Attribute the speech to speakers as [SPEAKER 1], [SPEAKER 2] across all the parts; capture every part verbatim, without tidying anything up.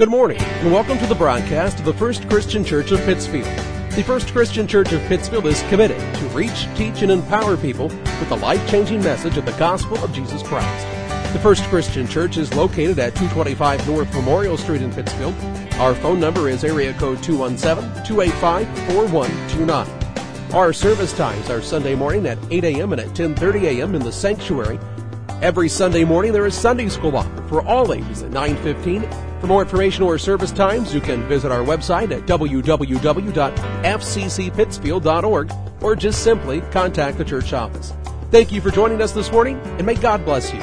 [SPEAKER 1] Good morning, and welcome to the broadcast of the First Christian Church of Pittsfield. The First Christian Church of Pittsfield is committed to reach, teach, and empower people with the life-changing message of the gospel of Jesus Christ. The First Christian Church is located at two twenty-five North Memorial Street in Pittsfield. Our phone number is area code two one seven, two eight five, four one two nine. Our service times are Sunday morning at eight a.m. and at ten thirty a.m. in the sanctuary. Every Sunday morning there is Sunday school offered for all ages at nine fifteen. For more information or service times, you can visit our website at w w w dot f c c pittsfield dot org or just simply contact the church office. Thank you for joining us this morning, and may God bless you.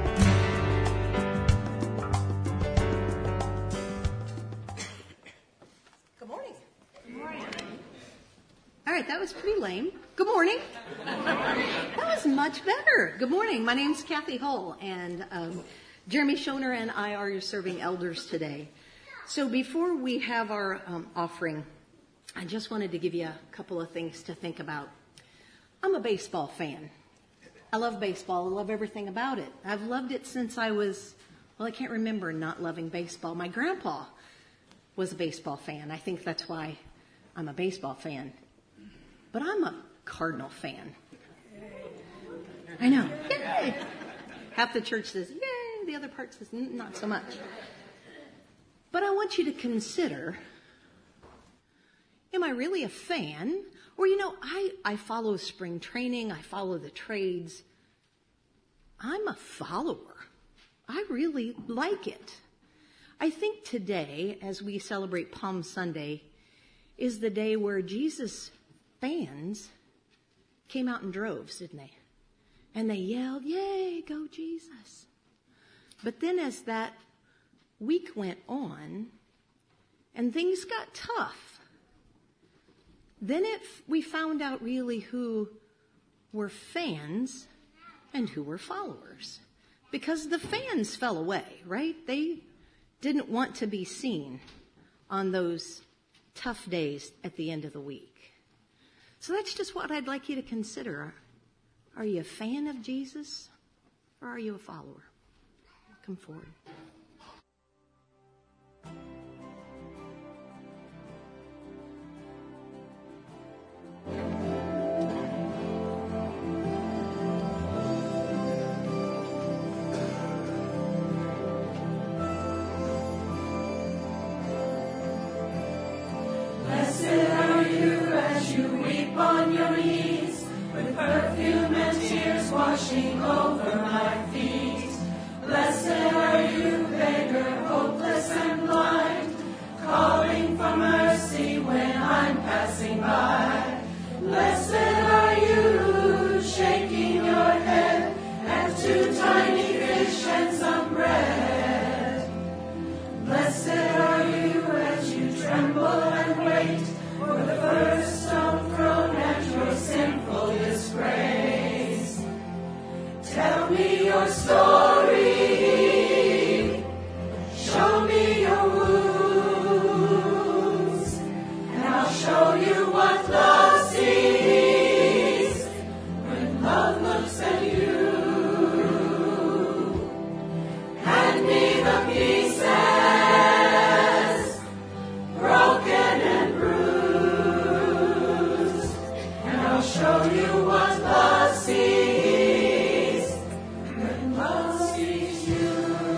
[SPEAKER 2] Good morning. Good morning. All right, that was pretty lame. Good morning. That was much better. Good morning. My name's Kathy Hull, and um, Jeremy Schoner and I are your serving elders today. So before we have our um, offering, I just wanted to give you a couple of things to think about. I'm a baseball fan. I love baseball. I love everything about it. I've loved it since I was, well, I can't remember not loving baseball. My grandpa was a baseball fan. I think that's why I'm a baseball fan. But I'm a Cardinal fan. I know. Yay! Half the church says, yay! The other part says, not so much. But I want you to consider, am I really a fan? Or, you know, I, I follow spring training. I follow the trades. I'm a follower. I really like it. I think today, as we celebrate Palm Sunday, is the day where Jesus' fans came out in droves, didn't they? And they yelled, yay, go Jesus. But then as that week went on and things got tough, then it, we found out really who were fans and who were followers. Because the fans fell away, right? They didn't want to be seen on those tough days at the end of the week. So that's just what I'd like you to consider. Are you a fan of Jesus or are you a follower? Come forward.
[SPEAKER 3] On your knees, with perfume and tears washing over my feet. Blessed are you, beggar, hopeless and blind, calling for mercy when I'm passing by. Blessed are you, shaking your head at two tiny fish and some bread. Blessed are you as you tremble and wait for the first stone thrown at your sinful disgrace. Tell me your story. Show me your wounds. And I'll show you what love sees when love looks at you. Hand me the pieces, broken and bruised. I'll show you what love sees when love sees you.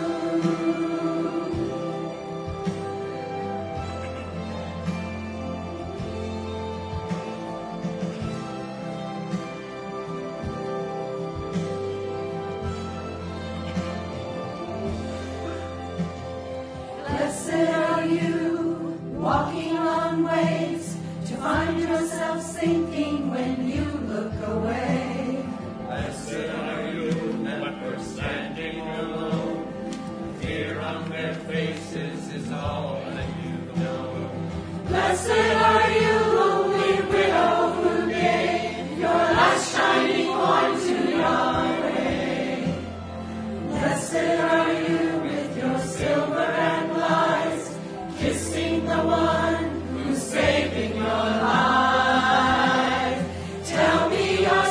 [SPEAKER 3] Blessed are you, walking on waves, to find yourself sinking when you look away.
[SPEAKER 4] Blessed are you that were standing alone. Fear on their faces is all that you know.
[SPEAKER 3] Blessed are you, lonely widow, who gave your last shining coin to Yahweh. Blessed are you with your silver and lies, kissing the one who's saving your life. Tell me your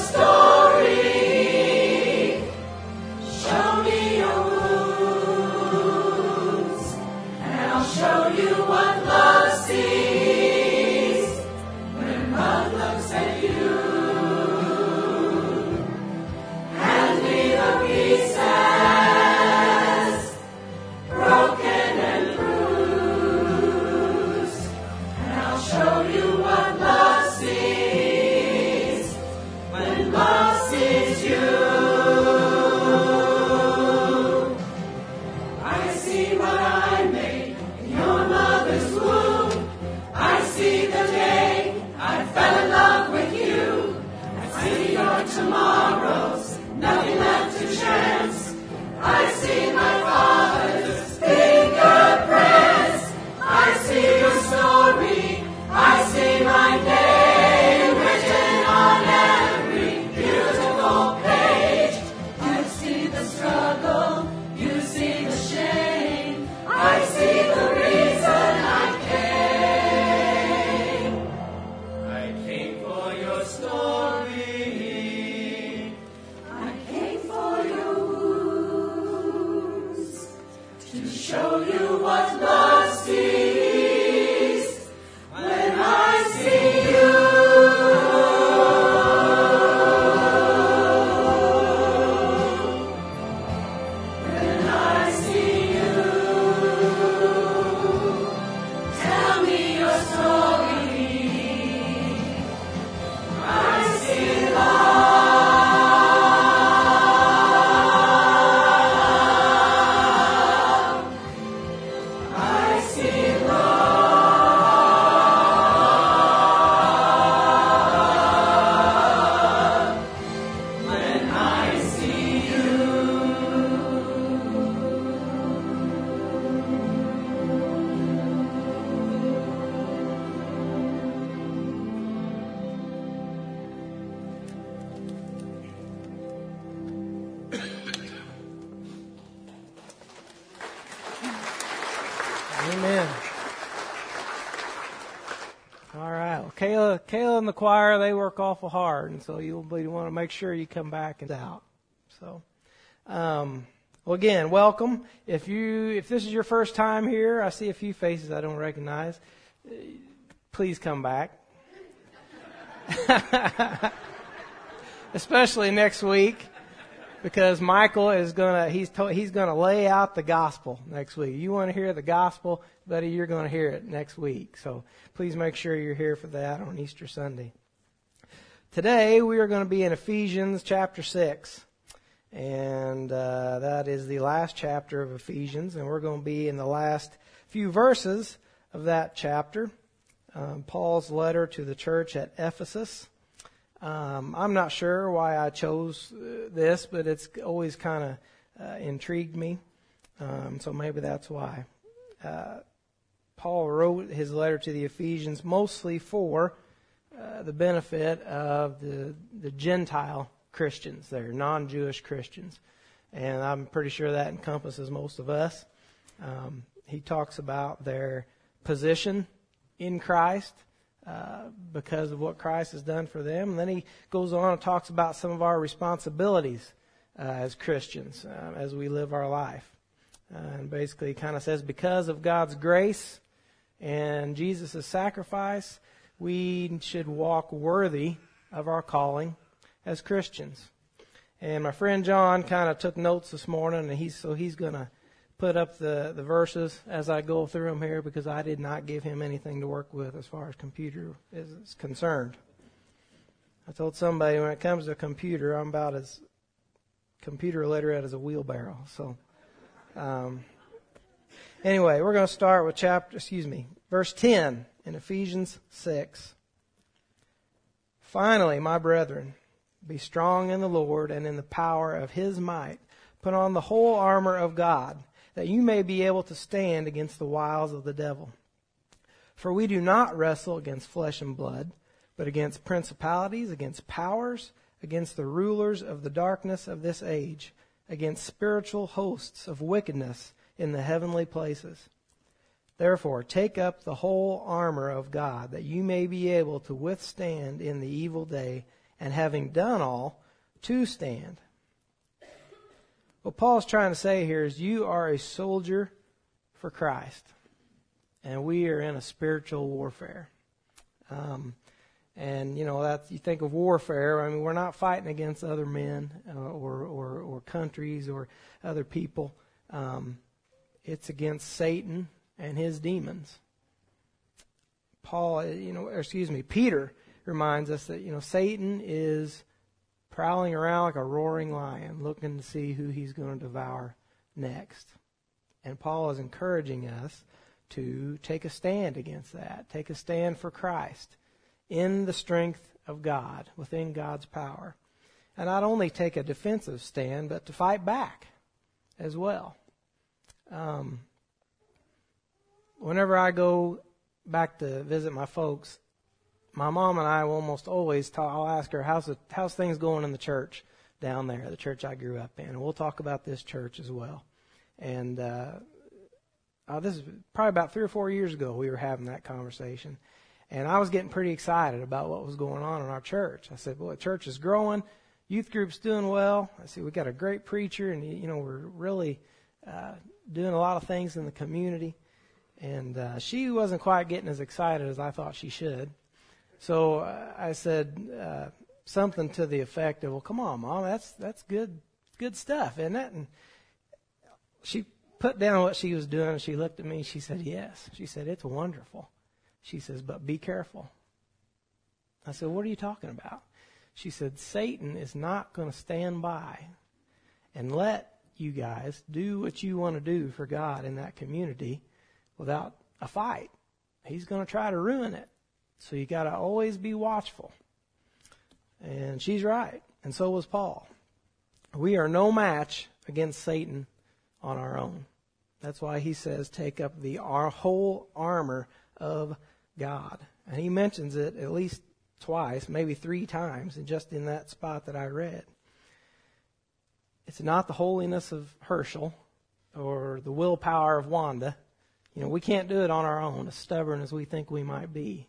[SPEAKER 3] story. Show me your wounds. And I'll show you what love sees when love looks at you. Hand me the pieces, broken and bruised, and I'll show you what love sees when love sees you. I see what I made in your mother's womb. I see the day I fell in love with you. I see your tomorrows, nothing left to chance. I see my Father's fingerprints. I see your story. I see my name written on every beautiful page. You see the struggle. You see the shame. I see the reason I came.
[SPEAKER 4] I came for your story.
[SPEAKER 3] I came for your wounds to show you what love sees when I see you. When I see you, tell me your story. I see love. I see love. When I see you.
[SPEAKER 5] Amen. All right. Well, Kayla, Kayla and the choir, they work awful hard, and so you'll be, want to make sure you come back and out. So, um, well, again, welcome. If you, if this is your first time here, I see a few faces I don't recognize. Uh, Please come back. Especially next week, because Michael is gonna he's to, he's gonna lay out the gospel next week. You want to hear the gospel, buddy? You're going to hear it next week. So please make sure you're here for that on Easter Sunday. Today we are going to be in Ephesians chapter six, and uh, that is the last chapter of Ephesians, and we're going to be in the last few verses of that chapter. Um, Paul's letter to the church at Ephesus. Um, I'm not sure why I chose uh, this, but it's always kind of uh, intrigued me. Um, so maybe that's why. Uh, Paul wrote his letter to the Ephesians mostly for uh, the benefit of the, the Gentile Christians there, non-Jewish Christians. And I'm pretty sure that encompasses most of us. Um, he talks about their position in Christ, uh, because of what Christ has done for them. And then he goes on and talks about some of our responsibilities uh, as Christians uh, as we live our life. Uh, and basically he kind of says, because of God's grace and Jesus' sacrifice, we should walk worthy of our calling as Christians. And my friend John kind of took notes this morning, and he's so he's going to put up the, the verses as I go through them here, because I did not give him anything to work with as far as computer is concerned. I told somebody when it comes to a computer, I'm about as computer literate as a wheelbarrow. So, um, anyway, we're going to start with chapter, excuse me, verse ten in Ephesians six. Finally, my brethren, be strong in the Lord and in the power of His might. Put on the whole armor of God, that you may be able to stand against the wiles of the devil. For we do not wrestle against flesh and blood, but against principalities, against powers, against the rulers of the darkness of this age, against spiritual hosts of wickedness in the heavenly places. Therefore, take up the whole armor of God, that you may be able to withstand in the evil day, and having done all, to stand. What Paul's trying to say here is you are a soldier for Christ. and we are in a spiritual warfare. Um, and, you know, that's, you think of warfare, I mean, we're not fighting against other men uh, or, or, or countries or other people. Um, it's against Satan and his demons. Paul, you know, or excuse me, Peter reminds us that, you know, Satan is prowling around like a roaring lion, looking to see who he's going to devour next. And Paul is encouraging us to take a stand against that, take a stand for Christ in the strength of God, within God's power. And not only take a defensive stand, but to fight back as well. Um, whenever I go back to visit my folks, my mom and I will almost always talk, I'll ask her, how's, the, how's things going in the church down there, the church I grew up in? And we'll talk about this church as well. And uh, uh, this is probably about three or four years ago we were having that conversation. And I was getting pretty excited about what was going on in our church. I said, well, the church is growing. Youth group's doing well. I said, we got a great preacher, and, you know, we're really uh, doing a lot of things in the community. And uh, she wasn't quite getting as excited as I thought she should. So uh, I said uh, something to the effect of, well, come on, Mom, that's that's good good stuff, isn't it? And she put down what she was doing, and she looked at me, and she said, yes. She said, it's wonderful. She says, but be careful. I said, what are you talking about? She said, Satan is not going to stand by and let you guys do what you want to do for God in that community without a fight. He's going to try to ruin it. So you got to always be watchful. And she's right. And so was Paul. We are no match against Satan on our own. That's why he says take up the our whole armor of God. And he mentions it at least twice, maybe three times, and just in that spot that I read. It's not the holiness of Herschel or the willpower of Wanda. You know, we can't do it on our own, as stubborn as we think we might be.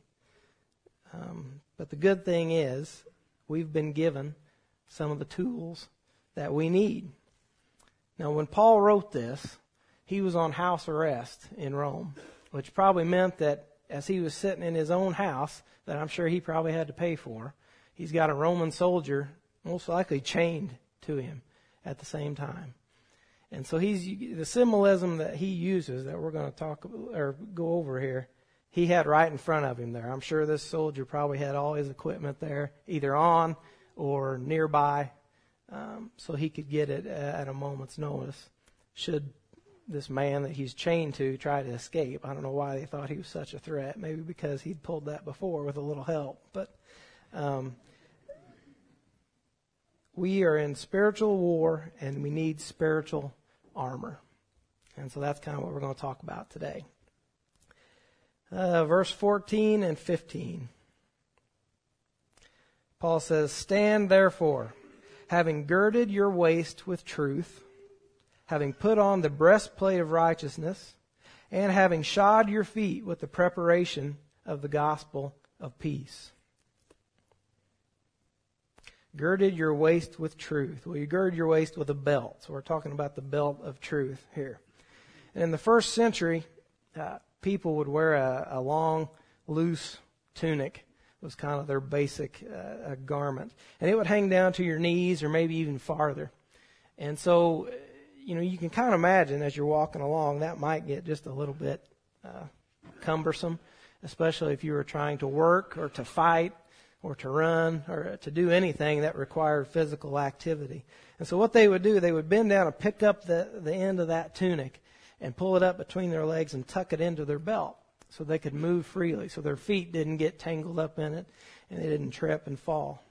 [SPEAKER 5] Um, but the good thing is we've been given some of the tools that we need. Now, when Paul wrote this, he was on house arrest in Rome, which probably meant that as he was sitting in his own house, that I'm sure he probably had to pay for, he's got a Roman soldier most likely chained to him at the same time. And so he's the symbolism that he uses that we're going to talk or go over here, he had right in front of him there. I'm sure this soldier probably had all his equipment there, either on or nearby, um, so he could get it at a moment's notice should this man that he's chained to try to escape. I don't know why they thought he was such a threat. Maybe because he'd pulled that before with a little help. But um, we are in spiritual war, and we need spiritual armor. And so that's kind of what we're going to talk about today. Uh, verse fourteen and fifteen. Paul says, stand therefore, having girded your waist with truth, having put on the breastplate of righteousness, and having shod your feet with the preparation of the gospel of peace. Girded your waist with truth. Well, you gird your waist with a belt. So we're talking about the belt of truth here. And in the first century, uh, people would wear a, a long, loose tunic. It was kind of their basic uh, garment. And it would hang down to your knees or maybe even farther. And so, you know, you can kind of imagine as you're walking along, that might get just a little bit uh, cumbersome, especially if you were trying to work or to fight or to run or to do anything that required physical activity. And so what they would do, they would bend down and pick up the, the end of that tunic and pull it up between their legs and tuck it into their belt so they could move freely, so their feet didn't get tangled up in it and they didn't trip and fall.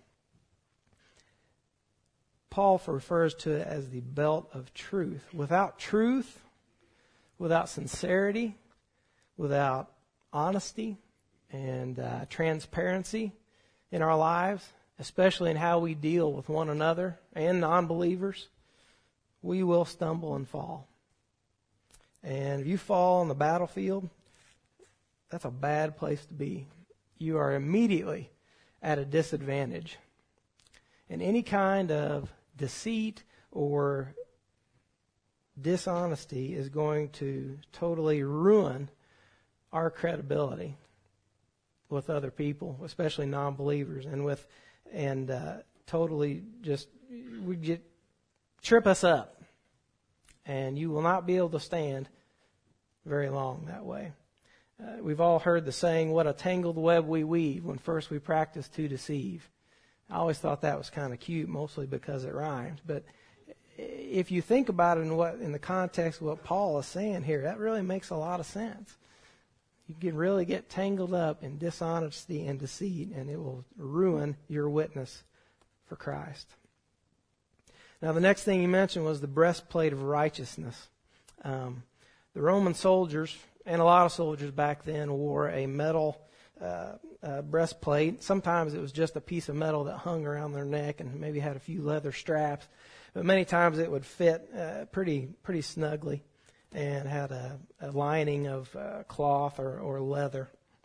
[SPEAKER 5] Paul refers to it as the belt of truth. Without truth, without sincerity, without honesty and uh, transparency in our lives, especially in how we deal with one another and non-believers, we will stumble and fall. And if you fall on the battlefield, that's a bad place to be. You are immediately at a disadvantage. And any kind of deceit or dishonesty is going to totally ruin our credibility with other people, especially non-believers, and with and uh, totally just would get trip us up, and you will not be able to stand very long that way. Uh, we've all heard the saying, "What a tangled web we weave when first we practice to deceive." I always thought that was kind of cute, mostly because it rhymes. But if you think about it in what in the context of what Paul is saying here, that really makes a lot of sense. You can really get tangled up in dishonesty and deceit, and it will ruin your witness for Christ. Now, the next thing he mentioned was the breastplate of righteousness. Um, the Roman soldiers, and a lot of soldiers back then, wore a metal uh, uh, breastplate. Sometimes it was just a piece of metal that hung around their neck and maybe had a few leather straps. But many times it would fit uh, pretty pretty snugly and had a, a lining of uh, cloth or, or leather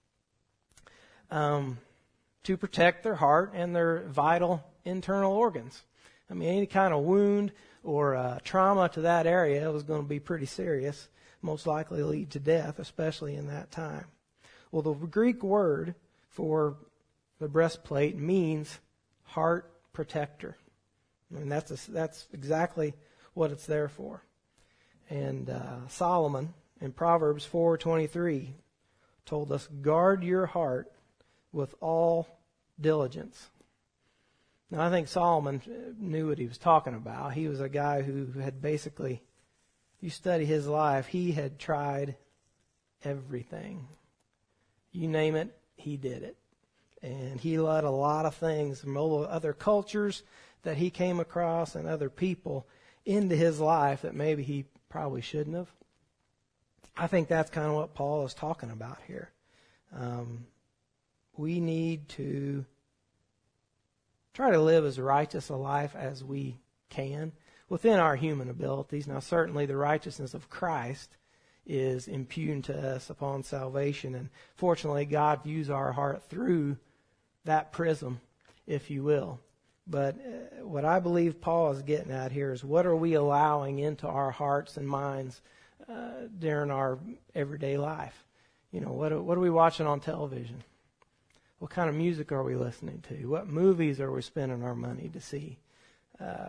[SPEAKER 5] um, to protect their heart and their vital internal organs. I mean, any kind of wound or uh, trauma to that area was going to be pretty serious, most likely lead to death, especially in that time. Well, the Greek word for the breastplate means heart protector. I mean, that's a, that's exactly what it's there for. And uh, Solomon in Proverbs four twenty-three told us, "Guard your heart with all diligence." Now, I think Solomon knew what he was talking about. He was a guy who had basically, if you study his life, he had tried everything. You name it, he did it. And he let a lot of things from other cultures that he came across and other people into his life that maybe he probably shouldn't have. I think that's kind of what Paul is talking about here. Um, we need to try to live as righteous a life as we can within our human abilities. Now, certainly the righteousness of Christ is impugned to us upon salvation, and fortunately God views our heart through that prism, if you will. But uh, what I believe Paul is getting at here is, what are we allowing into our hearts and minds uh, during our everyday life? You know, what are, what are we watching on television? What kind of music are we listening to? What movies are we spending our money to see? Uh,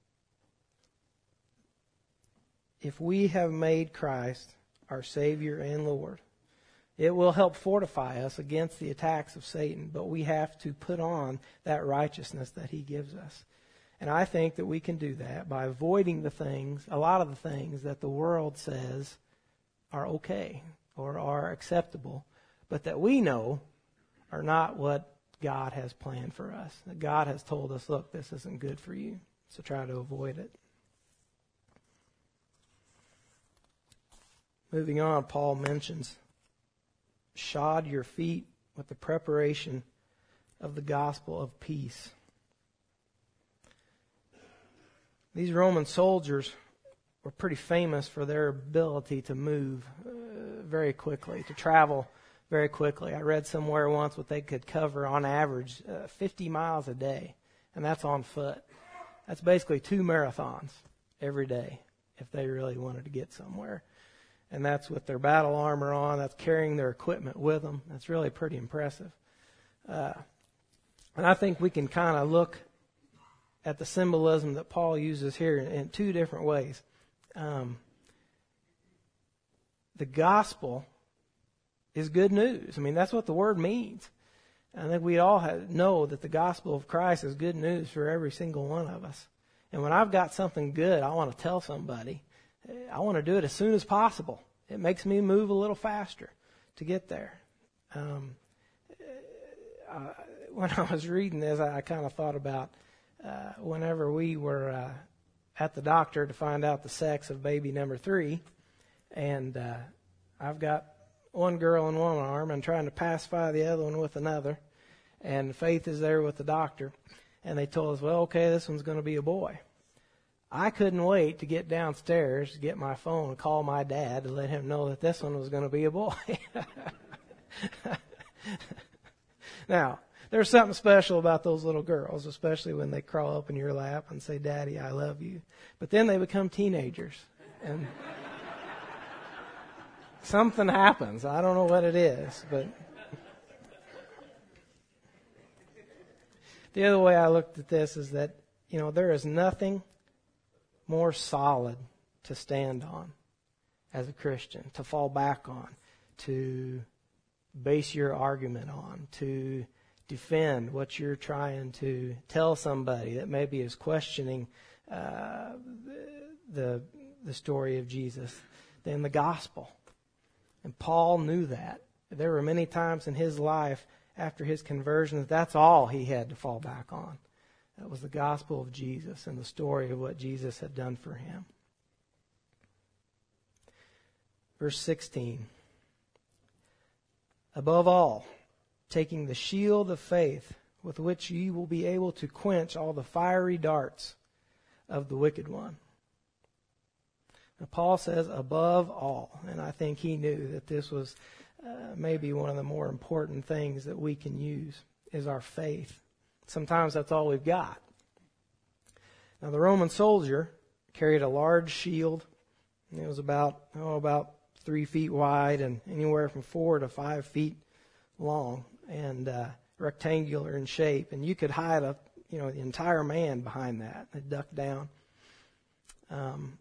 [SPEAKER 5] if we have made Christ our Savior and Lord, it will help fortify us against the attacks of Satan, but we have to put on that righteousness that he gives us. And I think that we can do that by avoiding the things, a lot of the things that the world says are okay or are acceptable, but that we know are not what God has planned for us. That God has told us, look, this isn't good for you, so try to avoid it. Moving on, Paul mentions, shod your feet with the preparation of the gospel of peace. These Roman soldiers were pretty famous for their ability to move uh, very quickly, to travel very quickly. I read somewhere once what they could cover on average uh, fifty miles a day, and that's on foot. That's basically two marathons every day if they really wanted to get somewhere. And that's with their battle armor on. That's carrying their equipment with them. That's really pretty impressive. Uh, and I think we can kind of look at the symbolism that Paul uses here in, in two different ways. Um, the gospel is good news. I mean, that's what the word means. I think we all have, know that the gospel of Christ is good news for every single one of us. And when I've got something good I want to tell somebody, I want to do it as soon as possible. It makes me move a little faster to get there. Um, uh, when I was reading this, I, I kind of thought about uh, whenever we were uh, at the doctor to find out the sex of baby number three, and uh, I've got one girl in one arm and trying to pacify the other one with another, and Faith is there with the doctor, and they told us, well, okay, this one's going to be a boy. I couldn't wait to get downstairs to get my phone and call my dad to let him know that this one was going to be a boy. Now, there's something special about those little girls, especially when they crawl up in your lap and say, Daddy, I love you. But then they become teenagers. And something happens. I don't know what it is, but the other way I looked at this is that, you know, there is nothing more solid to stand on as a Christian, to fall back on, to base your argument on, to defend what you're trying to tell somebody that maybe is questioning uh, the the story of Jesus, than the gospel. And Paul knew that. There were many times in his life after his conversion that that's all he had to fall back on. That was the gospel of Jesus and the story of what Jesus had done for him. Verse sixteen. Above all, taking the shield of faith with which ye will be able to quench all the fiery darts of the wicked one. Now, Paul says above all, and I think he knew that this was uh, maybe one of the more important things that we can use is our faith. Sometimes that's all we've got. Now, the Roman soldier carried a large shield. And it was about, oh, about three feet wide and anywhere from four to five feet long and uh, rectangular in shape. And you could hide a, you know, the entire man behind that. They'd duck down. Um,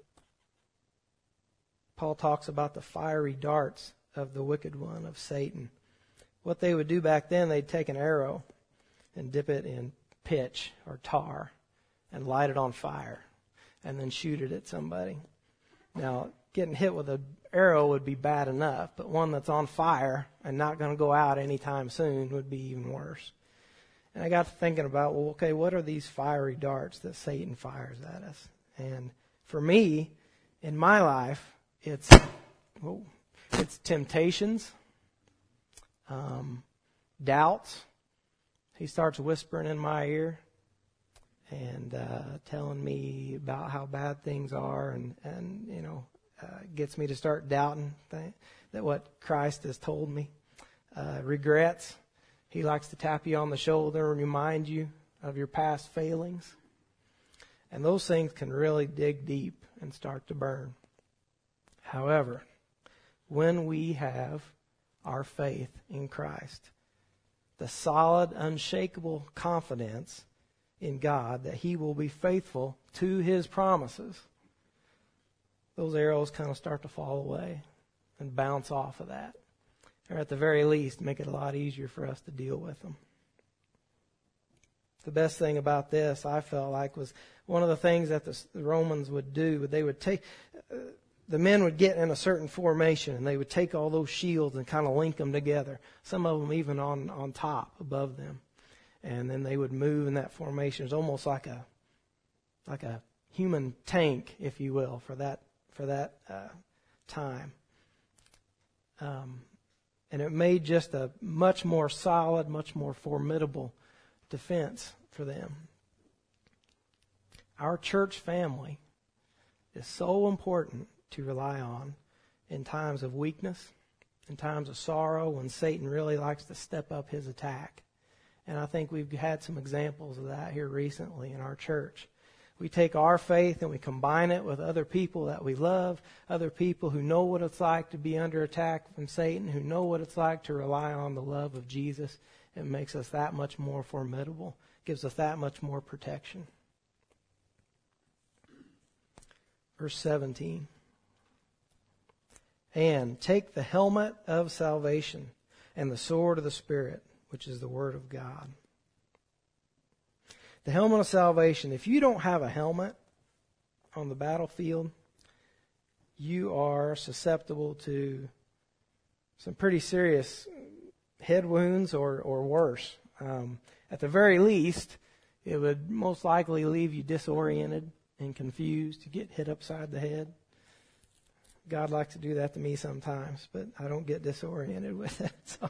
[SPEAKER 5] Paul talks about the fiery darts of the wicked one, of Satan. What they would do back then, they'd take an arrow and dip it in pitch or tar and light it on fire and then shoot it at somebody. Now, getting hit with an arrow would be bad enough, but one that's on fire and not going to go out anytime soon would be even worse. And I got to thinking about, well, okay, what are these fiery darts that Satan fires at us? And for me, in my life, it's oh, it's temptations, um, doubts. He starts whispering in my ear and uh, telling me about how bad things are, and, and you know, uh, gets me to start doubting th- that what Christ has told me. Uh, regrets. He likes to tap you on the shoulder and remind you of your past failings. And those things can really dig deep and start to burn. However, when we have our faith in Christ, the solid, unshakable confidence in God that He will be faithful to His promises, those arrows kind of start to fall away and bounce off of that. Or at the very least, make it a lot easier for us to deal with them. The best thing about this, I felt like, was one of the things that the, the Romans would do. They would take, uh, the men would get in a certain formation, and they would take all those shields and kind of link them together. Some of them even on, on top, above them. And then they would move in that formation. It's almost like a, like a human tank, if you will, for that, for that uh, time. Um, and it made just a much more solid, much more formidable defense for them. Our church family is so important to rely on in times of weakness, in times of sorrow, when Satan really likes to step up his attack. And I think we've had some examples of that here recently in our church. We take our faith and we combine it with other people that we love, other people who know what it's like to be under attack from Satan, who know what it's like to rely on the love of Jesus. It makes us that much more formidable, gives us that much more protection. Verse seventeen. And take the helmet of salvation and the sword of the Spirit, which is the Word of God. The helmet of salvation. If you don't have a helmet on the battlefield, you are susceptible to some pretty serious head wounds or, or worse. Um, at the very least, it would most likely leave you disoriented and confused. You get hit upside the head. God likes to do that to me sometimes, but I don't get disoriented with it. So.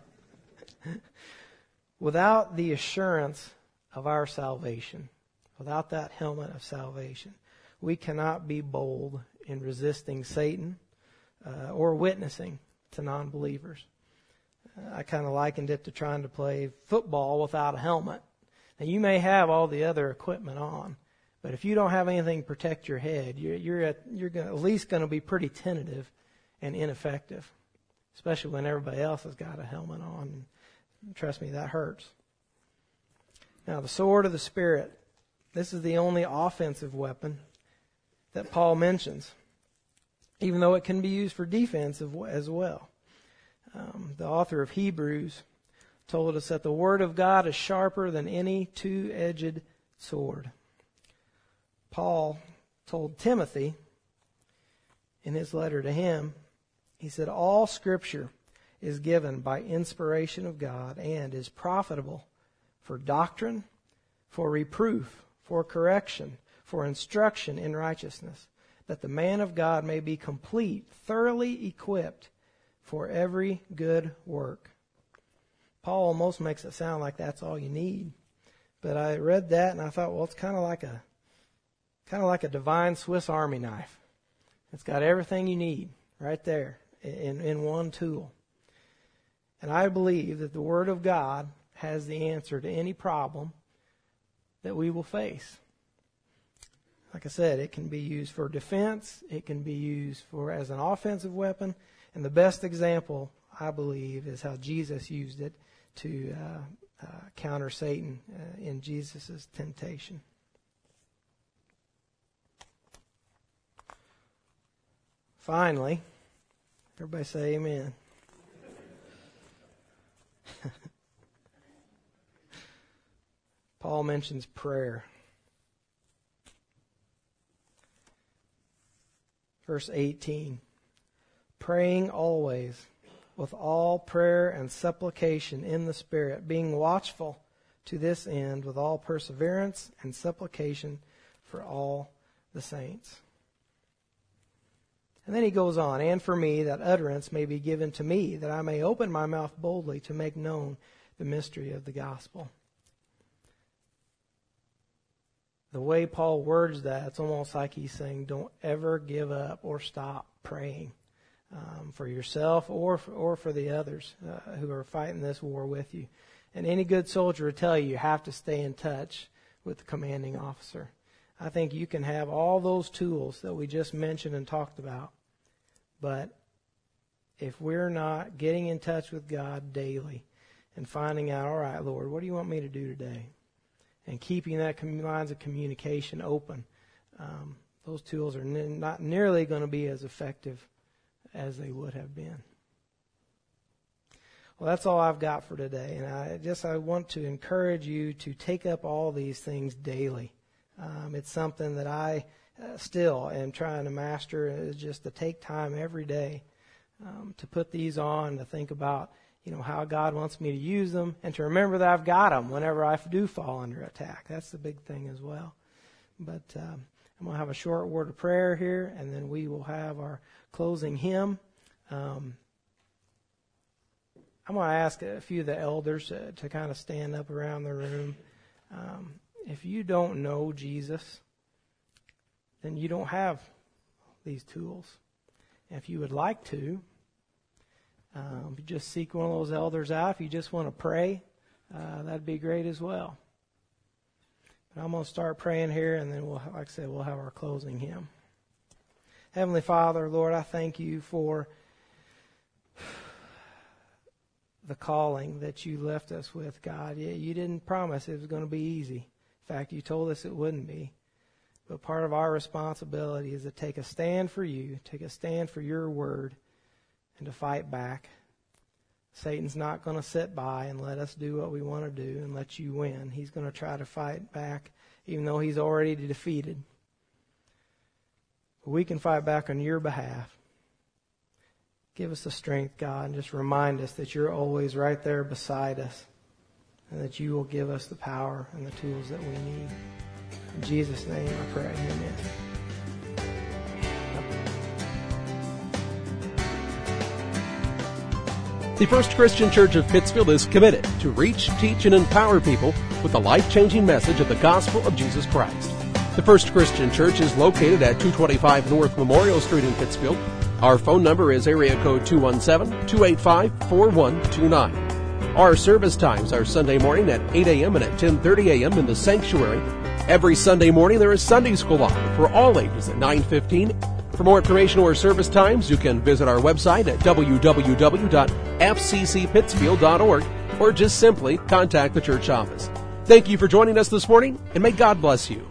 [SPEAKER 5] Without the assurance of our salvation, without that helmet of salvation, we cannot be bold in resisting Satan uh, or witnessing to non-believers. Uh, I kind of likened it to trying to play football without a helmet. Now, you may have all the other equipment on, but if you don't have anything to protect your head, you're, you're, at, you're gonna, at least going to be pretty tentative and ineffective. especially when everybody else has got a helmet on. And trust me, that hurts. Now, the sword of the Spirit, this is the only offensive weapon that Paul mentions, even though it can be used for defense as well. Um, the author of Hebrews told us that the Word of God is sharper than any two-edged sword. Paul told Timothy in his letter to him, he said, all Scripture is given by inspiration of God and is profitable for doctrine, for reproof, for correction, for instruction in righteousness, that the man of God may be complete, thoroughly equipped for every good work. Paul almost makes it sound like that's all you need. But I read that and I thought, well, it's kind of like a kind of like a divine Swiss Army knife. It's got everything you need right there in, in one tool. And I believe that the Word of God has the answer to any problem that we will face. Like I said, it can be used for defense. It can be used for as an offensive weapon. And the best example, I believe, is how Jesus used it to uh, uh, counter Satan uh, in Jesus' temptation. Finally, everybody say amen. Paul mentions prayer. Verse eighteen. Praying always with all prayer and supplication in the Spirit, being watchful to this end with all perseverance and supplication for all the saints. And then he goes on, and for me that utterance may be given to me, that I may open my mouth boldly to make known the mystery of the gospel. The way Paul words that, it's almost like he's saying, don't ever give up or stop praying um, for yourself or for, or for the others uh, who are fighting this war with you. And any good soldier will tell you, you have to stay in touch with the commanding officer. I think you can have all those tools that we just mentioned and talked about, but if we're not getting in touch with God daily and finding out, all right, Lord, what do you want me to do today? And keeping that com- lines of communication open, um, those tools are n- not nearly going to be as effective as they would have been. Well, that's all I've got for today, and I just I want to encourage you to take up all these things daily. Um, it's something that I uh, still am trying to master, is just to take time every day um, to put these on, to think about, you know, how God wants me to use them, and to remember that I've got them whenever I do fall under attack. That's the big thing as well. But um, I'm going to have a short word of prayer here, and then we will have our closing hymn. Um, I'm going to ask a few of the elders uh, to kind of stand up around the room. Um, if you don't know Jesus, then you don't have these tools. And if you would like to, Um, just seek one of those elders out. If you just want to pray, uh, that'd be great as well. But I'm going to start praying here, and then we'll, like I said, we'll have our closing hymn. Heavenly Father, Lord, I thank you for the calling that you left us with, God. You, you didn't promise it was going to be easy. In fact, you told us it wouldn't be. But part of our responsibility is to take a stand for you, take a stand for your word, and to fight back. Satan's not going to sit by and let us do what we want to do and let you win. He's going to try to fight back, even though he's already defeated. But we can fight back on your behalf. Give us the strength, God, and just remind us that you're always right there beside us, and that you will give us the power and the tools that we need. In Jesus' name I pray, amen.
[SPEAKER 1] The First Christian Church of Pittsfield is committed to reach, teach, and empower people with the life-changing message of the gospel of Jesus Christ. The First Christian Church is located at two twenty-five North Memorial Street in Pittsfield. Our phone number is area code two one seven, two eight five, four one two nine. Our service times are Sunday morning at eight a.m. and at ten thirty a.m. in the sanctuary. Every Sunday morning there is Sunday school on for all ages at nine fifteen For more information or service times, you can visit our website at w w w dot f c c pittsfield dot org or just simply contact the church office. Thank you for joining us this morning, and may God bless you.